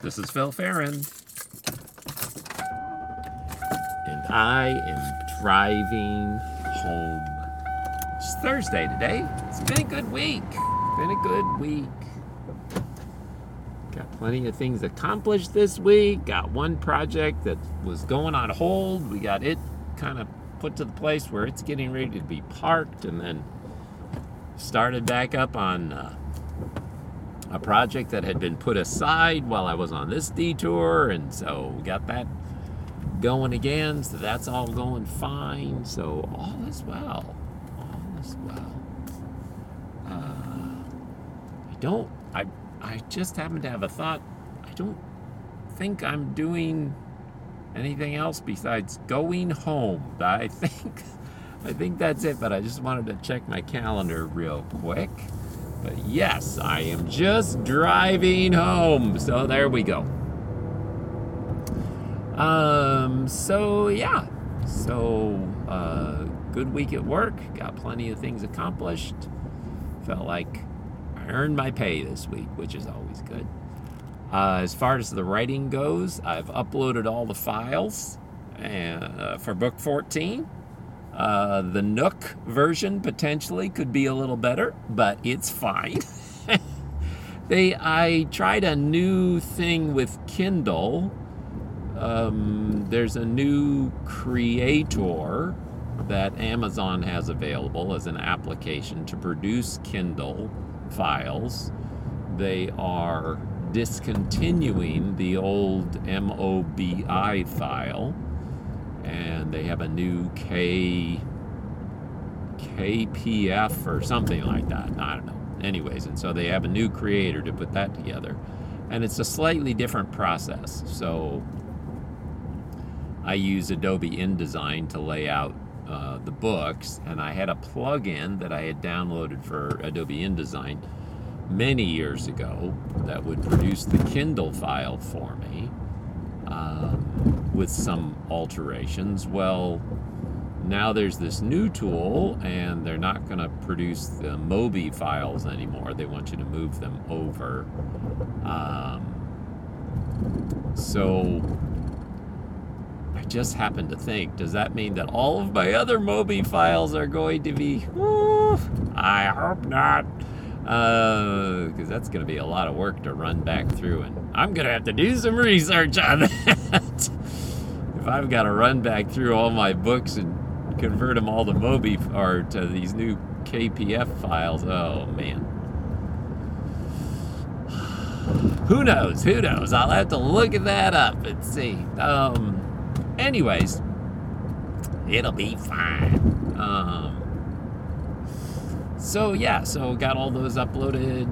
This is Phil Farron. And I am driving home. It's Thursday today. It's been a good week. Got plenty of things accomplished this week. Got one project that was going on hold. We got it kind of put to the place where it's getting ready to be parked, and then started back up on a project that had been put aside while I was on this detour, and so we got that going again, so that's all going fine. So all is well. I just happen to have a thought. I don't think I'm doing anything else besides going home. I think that's it, but I just wanted to check my calendar real quick. But yes, I am just driving home. So there we go. Good week at work. Got plenty of things accomplished. Felt like I earned my pay this week, which is always good. As far as the writing goes, I've uploaded all the files for book 14. The Nook version potentially could be a little better, but it's fine. I tried a new thing with Kindle. There's a new creator that Amazon has available as an application to produce Kindle files. They are discontinuing the old MOBI file, and they have a new KPF or something like that. I don't know. Anyways, and so they have a new creator to put that together, and it's a slightly different process. So I use Adobe InDesign to lay out the books, and I had a plugin that I had downloaded for Adobe InDesign many years ago that would produce the Kindle file for me with some alterations. Well, now there's this new tool, and they're not going to produce the MOBI files anymore. They want you to move them over. So I just happened to think, does that mean that all of my other MOBI files are going to be, I hope not, because that's going to be a lot of work to run back through, and I'm going to have to do some research on that. If I've got to run back through all my books and convert them all to MOBI or to these new KPF files, oh man. Who knows? I'll have to look at that up and see. Anyways, it'll be fine. So got all those uploaded.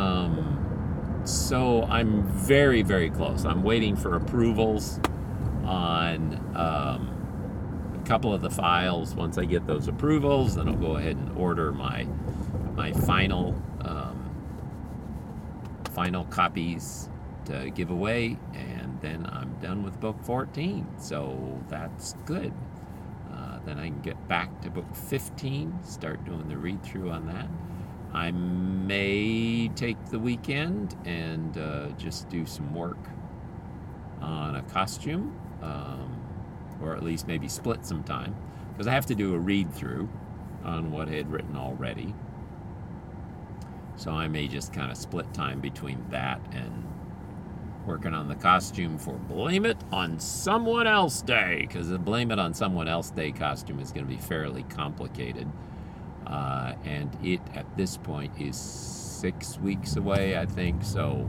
So I'm very, very close. I'm waiting for approvals on a couple of the files. Once I get those approvals, then I'll go ahead and order my final copies to give away, and then I'm done with book 14. So that's good. Then I can get back to book 15, start doing the read-through on that. I may take the weekend and just do some work on a costume, or at least maybe split some time, because I have to do a read-through on what I had written already. So I may just kind of split time between that and working on the costume for Blame It on Someone Else Day, because the Blame It on Someone Else Day costume is going to be fairly complicated. And it, at this point, is 6 weeks away, I think. So,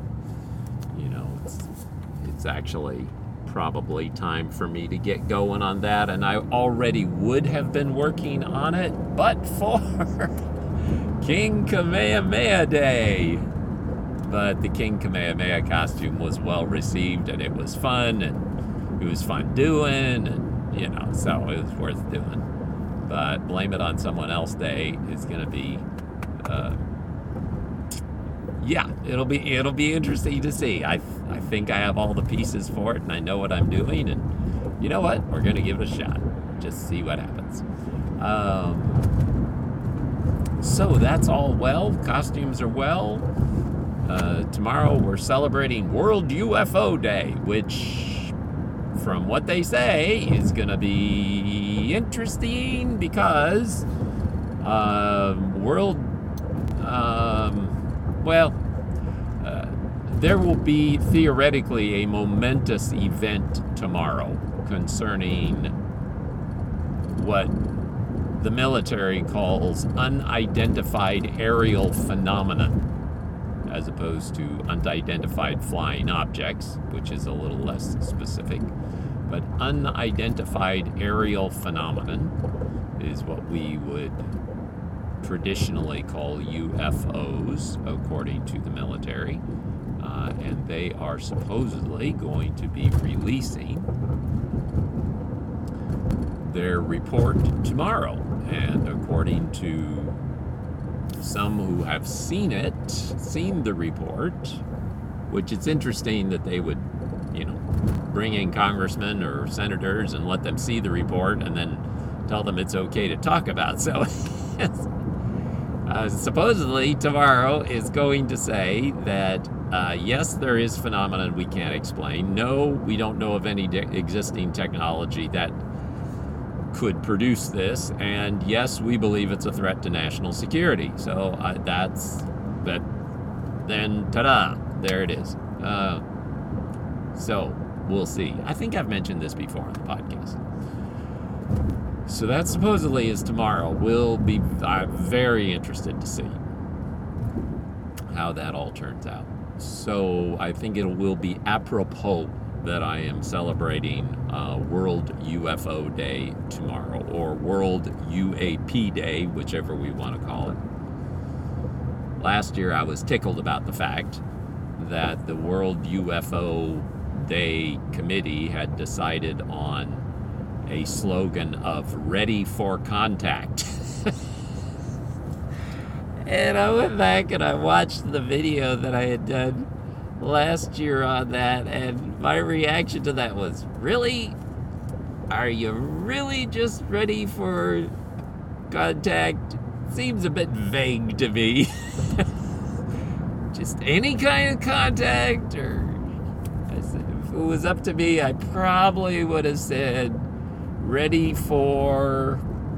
it's actually probably time for me to get going on that. And I already would have been working on it, but for King Kamehameha Day. But the King Kamehameha costume was well received, and it was fun, and it was fun doing, and so it was worth doing. But Blame It on Someone Else Day is going to be, it'll be interesting to see. I think I have all the pieces for it, and I know what I'm doing, and you know what? We're going to give it a shot. Just see what happens. So that's all well. Costumes are well. Tomorrow we're celebrating World UFO Day, which, from what they say, is going to be interesting because there will be theoretically a momentous event tomorrow concerning what the military calls unidentified aerial phenomenon, as opposed to unidentified flying objects, which is a little less specific. But unidentified aerial phenomenon is what we would traditionally call UFOs, according to the military. And they are supposedly going to be releasing their report tomorrow. And according to some who have seen the report, which it's interesting that they would, bring in congressmen or senators and let them see the report and then tell them it's okay to talk about. So supposedly tomorrow is going to say that yes, there is phenomenon we can't explain. No, we don't know of any existing technology that could produce this, and yes, we believe it's a threat to national security. So that's that. Then, ta-da! There it is. So we'll see. I think I've mentioned this before on the podcast. So that supposedly is tomorrow. I'm very interested to see how that all turns out. So I think it will be apropos that I am celebrating World UFO Day tomorrow, or World UAP Day, whichever we want to call it. Last year I was tickled about the fact that the World UFO Day committee had decided on a slogan of "Ready for Contact." And I went back and I watched the video that I had done last year on that, and my reaction to that was, really? Are you really just ready for contact? Seems a bit vague to me. Just any kind of contact? Or if it was up to me, I probably would have said ready for,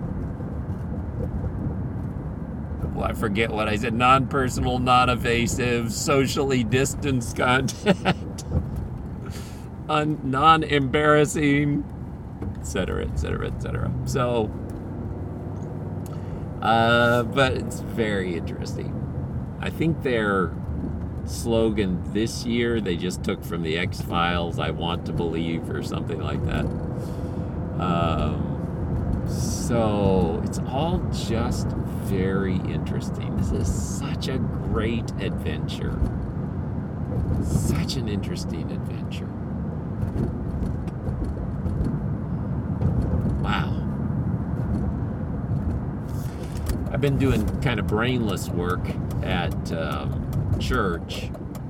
I forget what I said, non-personal, non-evasive, socially distanced contact, non-embarrassing, etc., etc., etc. So, but it's very interesting. I think their slogan this year, they just took from the X-Files, "I want to believe," or something like that. So it's all just very interesting. This is such a great adventure. Such an interesting adventure. Wow. I've been doing kind of brainless work at church.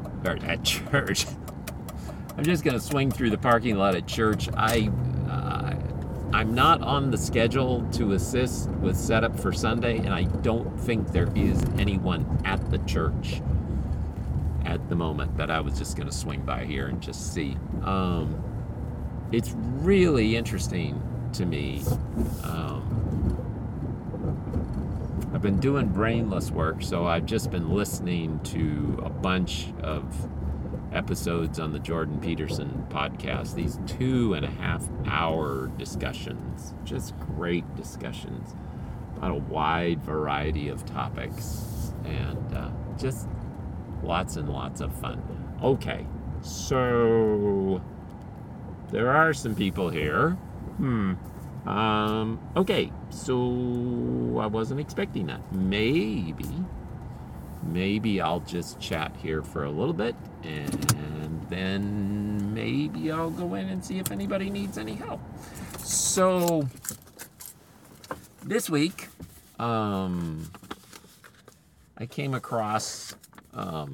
I'm just going to swing through the parking lot at church. I'm not on the schedule to assist with setup for Sunday, and I don't think there is anyone at the church at the moment, that I was just going to swing by here and just see. It's really interesting to me. I've been doing brainless work, so I've just been listening to a bunch of episodes on the Jordan Peterson podcast, these 2.5-hour discussions, just great discussions on a wide variety of topics, and just lots and lots of fun. Okay, so there are some people here. Okay, so I wasn't expecting that. Maybe I'll just chat here for a little bit, and then maybe I'll go in and see if anybody needs any help. So this week, I came across a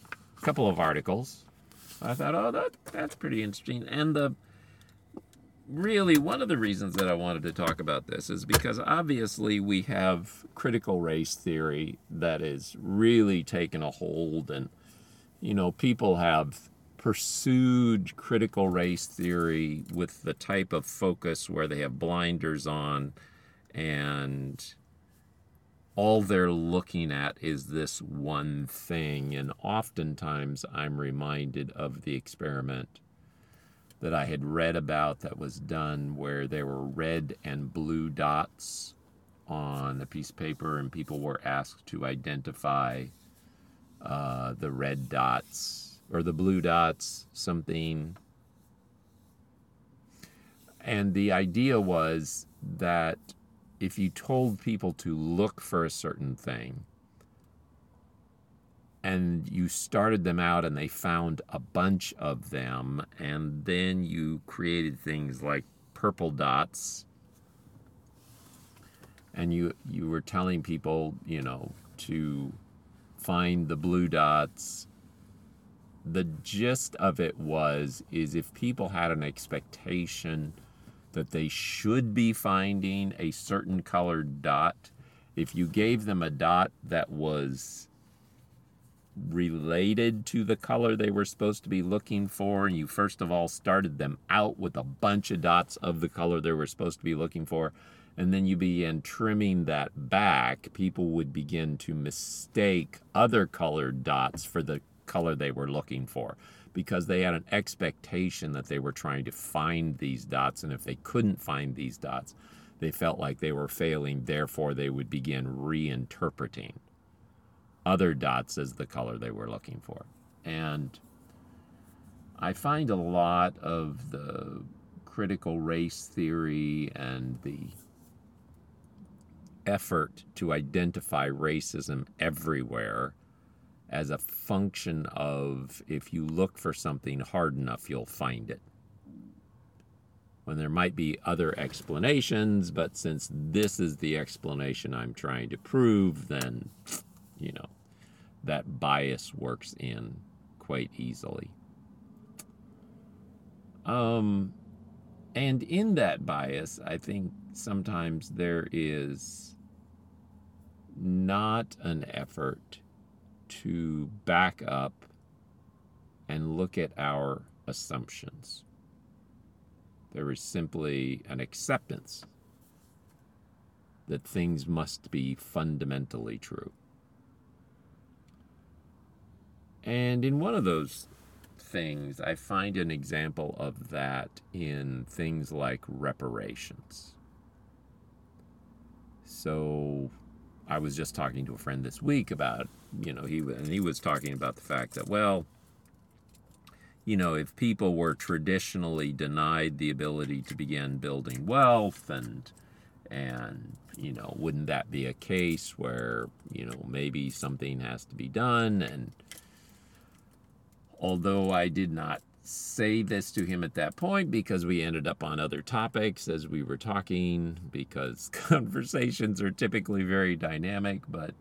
couple of articles. I thought, that's pretty interesting. And really, one of the reasons that I wanted to talk about this is because obviously we have critical race theory that is really taken a hold, and people have pursued critical race theory with the type of focus where they have blinders on, and all they're looking at is this one thing. And oftentimes I'm reminded of the experiment that I had read about that was done where there were red and blue dots on a piece of paper, and people were asked to identify the red dots or the blue dots, something. And the idea was that if you told people to look for a certain thing and you started them out and they found a bunch of them, and then you created things like purple dots, and you were telling people, to find the blue dots, the gist of it is if people had an expectation that they should be finding a certain colored dot, if you gave them a dot that was related to the color they were supposed to be looking for, and you first of all started them out with a bunch of dots of the color they were supposed to be looking for, and then you began trimming that back, people would begin to mistake other colored dots for the color they were looking for, because they had an expectation that they were trying to find these dots, and if they couldn't find these dots, they felt like they were failing, therefore they would begin reinterpreting other dots as the color they were looking for. And I find a lot of the critical race theory and the effort to identify racism everywhere as a function of, if you look for something hard enough, you'll find it. When there might be other explanations, but since this is the explanation I'm trying to prove, then, that bias works in quite easily. And in that bias, I think sometimes there is not an effort to back up and look at our assumptions. There is simply an acceptance that things must be fundamentally true. And in one of those things, I find an example of that in things like reparations. So I was just talking to a friend this week about, he was talking about the fact that, if people were traditionally denied the ability to begin building wealth, and wouldn't that be a case where, maybe something has to be done? And although I did not say this to him at that point, because we ended up on other topics as we were talking, because conversations are typically very dynamic, but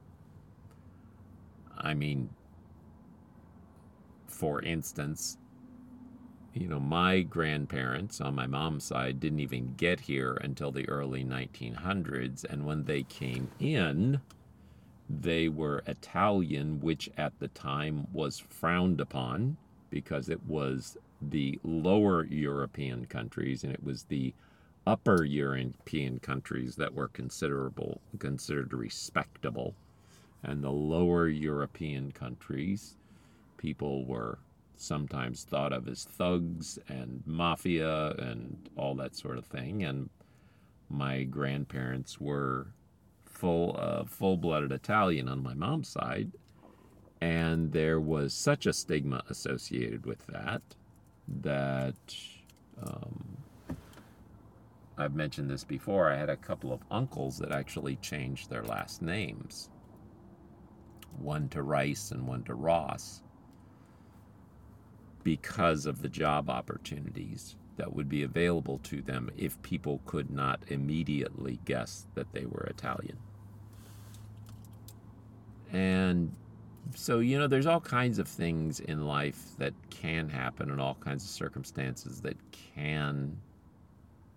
for instance, my grandparents on my mom's side didn't even get here until the early 1900s, and when they came in, they were Italian, which at the time was frowned upon because it was the lower European countries, and it was the upper European countries that were considered respectable. And the lower European countries, people were sometimes thought of as thugs and mafia and all that sort of thing. And my grandparents were full-blooded Italian on my mom's side, and there was such a stigma associated with that I've mentioned this before. I had a couple of uncles that actually changed their last names, one to Rice and one to Ross, because of the job opportunities that would be available to them if people could not immediately guess that they were Italian. And so, there's all kinds of things in life that can happen, and all kinds of circumstances that can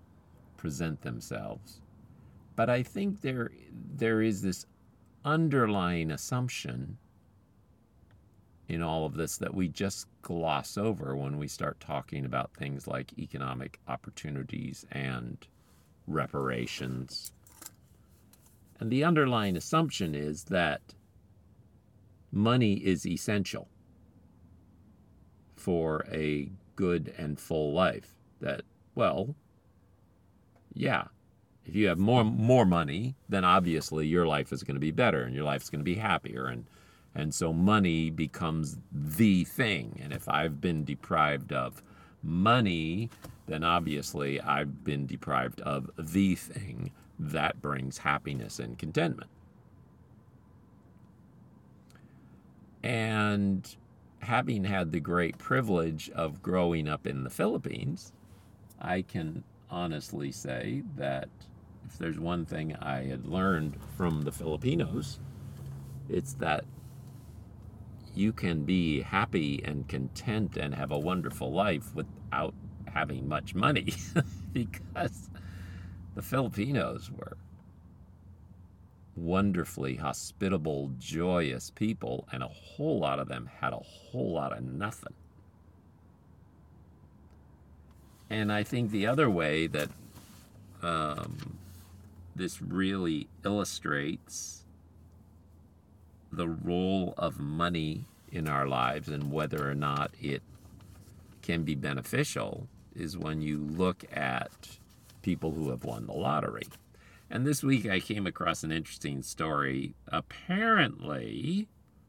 present themselves. But I think there is this underlying assumption in all of this that we just gloss over when we start talking about things like economic opportunities and reparations. And the underlying assumption is that money is essential for a good and full life. That, well, yeah, if you have more money, then obviously your life is going to be better and your life's going to be happier. And so money becomes the thing. And if I've been deprived of money, then obviously I've been deprived of the thing that brings happiness and contentment. And having had the great privilege of growing up in the Philippines, I can honestly say that if there's one thing I had learned from the Filipinos, it's that you can be happy and content and have a wonderful life without having much money because the Filipinos were wonderfully hospitable, joyous people, and a whole lot of them had a whole lot of nothing. And I think the other way that this really illustrates the role of money in our lives and whether or not it can be beneficial is when you look at people who have won the lottery. And this week I came across an interesting story. Apparently,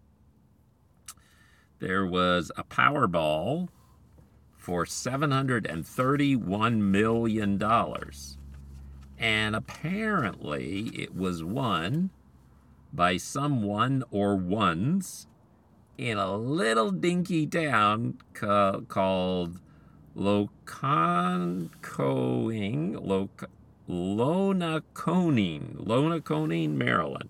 there was a Powerball for $731 million. And apparently it was won by someone or ones in a little dinky town called Lonaconing, Maryland.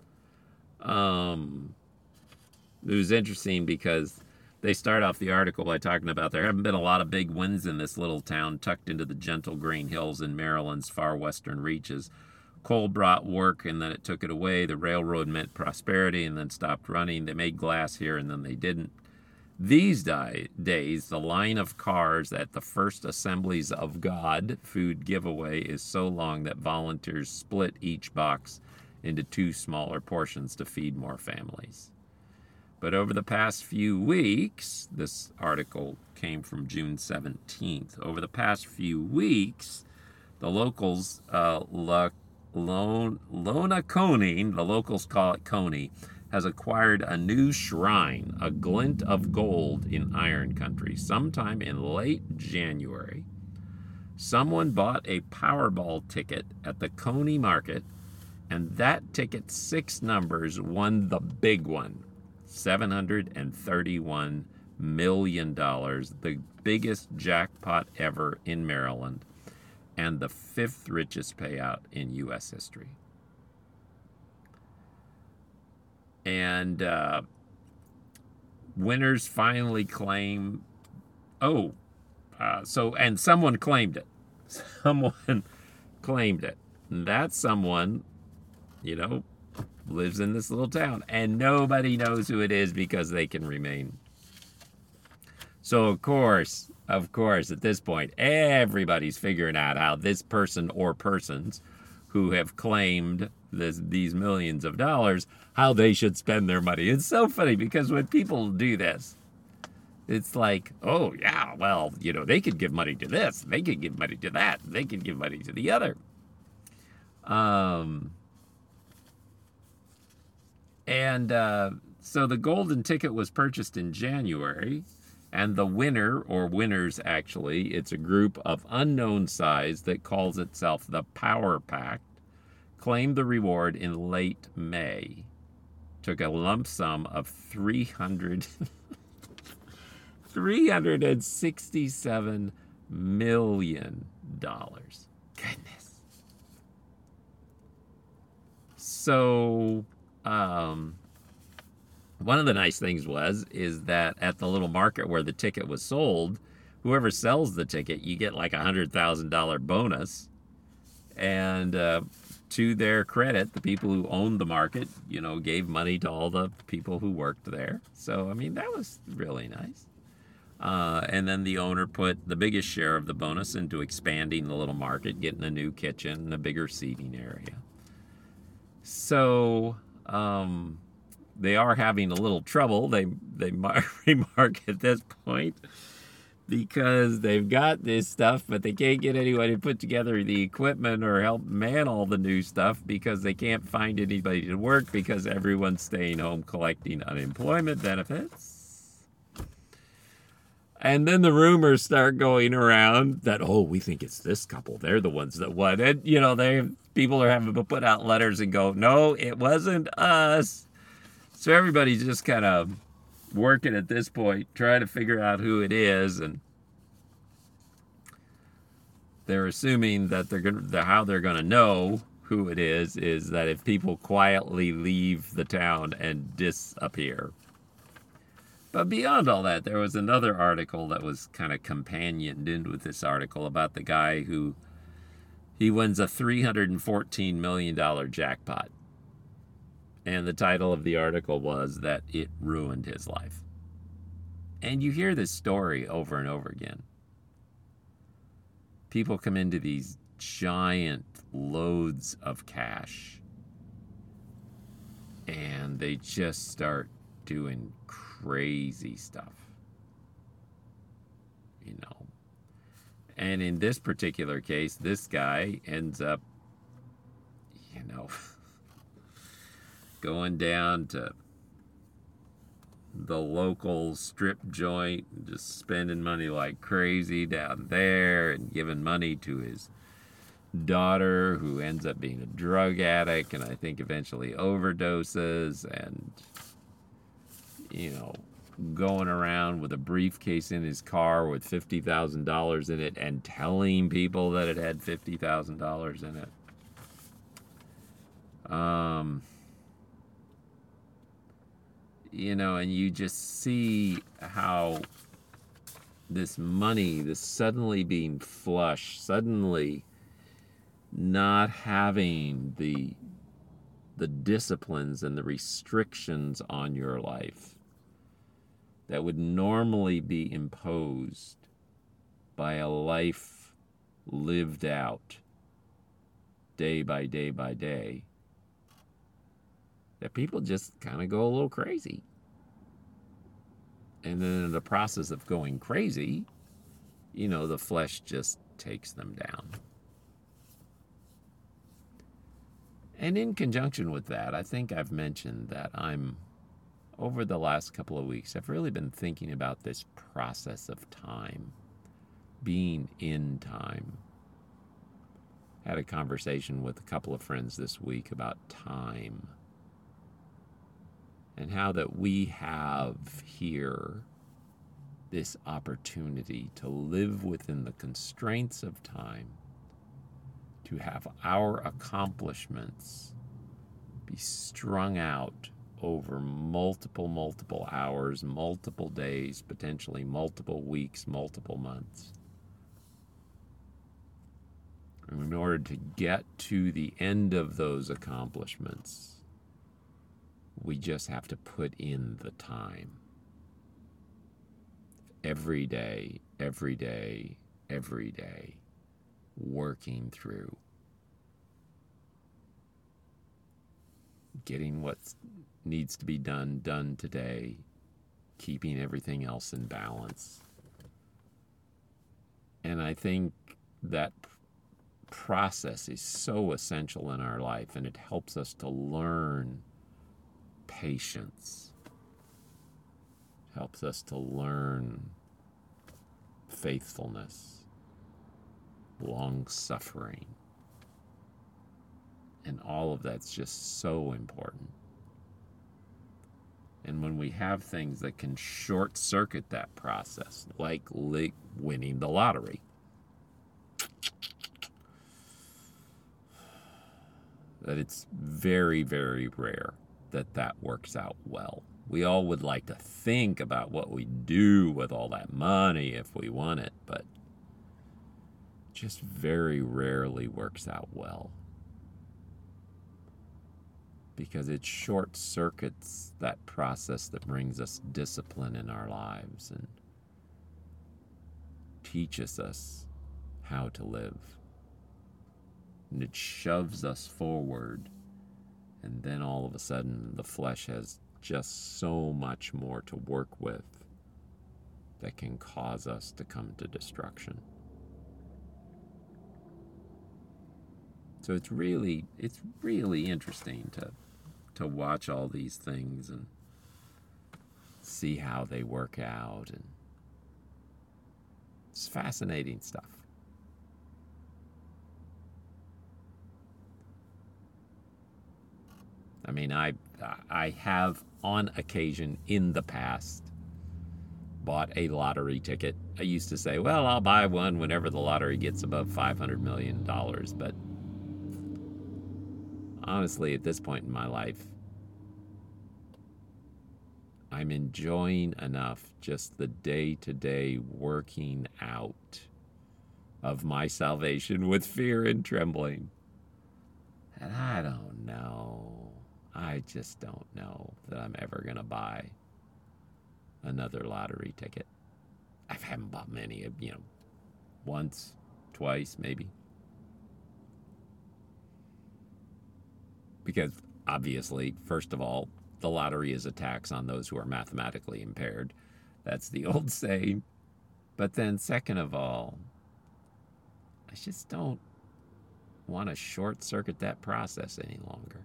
It was interesting because they start off the article by talking about there haven't been a lot of big wins in this little town tucked into the gentle green hills in Maryland's far western reaches. Coal brought work and then it took it away. The railroad meant prosperity and then stopped running. They made glass here and then they didn't. These days, the line of cars at the First Assemblies of God food giveaway is so long that volunteers split each box into 2 smaller portions to feed more families. But over the past few weeks, this article came from June 17th. Over the past few weeks, the locals, Lonaconing, the locals call it Coney, has acquired a new shrine, a glint of gold in Iron Country. Sometime in late January, someone bought a Powerball ticket at the Coney Market, and that ticket's 6 numbers won the big one, $731 million, the biggest jackpot ever in Maryland, and the 5th richest payout in U.S. history. And winners finally claim, and someone claimed it. Someone claimed it. And that someone, lives in this little town. And nobody knows who it is because they can remain. So, of course, at this point, everybody's figuring out how this person or persons who have claimed these millions of dollars, how they should spend their money. It's so funny because when people do this, it's like, oh, yeah, well, they could give money to this, they could give money to that, they could give money to the other. So the golden ticket was purchased in January, and the winner, or winners actually, it's a group of unknown size that calls itself the Power Pack, claimed the reward in late May. Took a lump sum of $367 million. Goodness. So, one of the nice things is that at the little market where the ticket was sold, whoever sells the ticket, you get like $100,000 bonus. And to their credit, the people who owned the market, gave money to all the people who worked there. So, I mean, that was really nice. And then the owner put the biggest share of the bonus into expanding the little market, getting a new kitchen and a bigger seating area. So they are having a little trouble, they remark at this point, because they've got this stuff, but they can't get anyone to put together the equipment or help man all the new stuff because they can't find anybody to work because everyone's staying home collecting unemployment benefits. And then the rumors start going around that, we think it's this couple. They're the ones that won. And, people are having to put out letters and go, no, it wasn't us. So everybody's just kind of working at this point, trying to figure out who it is. And they're assuming that how they're going to know who it is that if people quietly leave the town and disappear. But beyond all that, there was another article that was kind of companioned in with this article about the guy who he wins a $314 million jackpot. And the title of the article was that it ruined his life. And you hear this story over and over again. People come into these giant loads of cash and they just start doing crazy stuff, And in this particular case, this guy ends up, going down to the local strip joint and just spending money like crazy down there and giving money to his daughter, who ends up being a drug addict and I think eventually overdoses, and going around with a briefcase in his car with $50,000 in it and telling people that it had $50,000 in it. And you just see how this money, this suddenly being flush, suddenly not having the disciplines and the restrictions on your life that would normally be imposed by a life lived out day by day by day, that people just kind of go a little crazy. And then in the process of going crazy, the flesh just takes them down. And in conjunction with that, I think I've mentioned that over the last couple of weeks, I've really been thinking about this process of time, being in time. Had a conversation with a couple of friends this week about time and how that we have here this opportunity to live within the constraints of time, to have our accomplishments be strung out over multiple hours, multiple days, potentially multiple weeks, multiple months. And in order to get to the end of those accomplishments, we just have to put in the time. Every day, working through. Getting what needs to be done today, keeping everything else in balance. And I think that process is so essential in our life, and it helps us to learn patience. Helps us to learn faithfulness, long-suffering. And all of that's just so important. And when we have things that can short-circuit that process, like winning the lottery, that it's very, very rare that works out well. We all would like to think about what we do with all that money if we won it, but just very rarely works out well. Because it short circuits that process that brings us discipline in our lives and teaches us how to live. And it shoves us forward, and then all of a sudden the flesh has just so much more to work with that can cause us to come to destruction. So it's really interesting to watch all these things and see how they work out, and it's fascinating stuff. I mean, I have on occasion in the past bought a lottery ticket. I used to say, well, I'll buy one whenever the lottery gets above $500 million. But honestly, at this point in my life, I'm enjoying enough just the day-to-day working out of my salvation with fear and trembling. And I don't know. I just don't know that I'm ever going to buy another lottery ticket. I haven't bought many, once, twice, maybe. Because obviously, first of all, the lottery is a tax on those who are mathematically impaired. That's the old saying. But then second of all, I just don't want to short circuit that process any longer.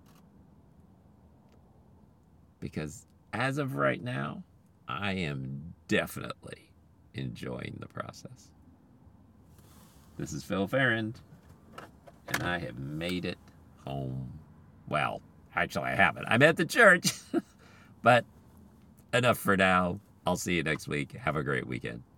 Because as of right now, I am definitely enjoying the process. This is Phil Ferrand, and I have made it home. Well, actually I haven't. I'm at the church. But enough for now. I'll see you next week. Have a great weekend.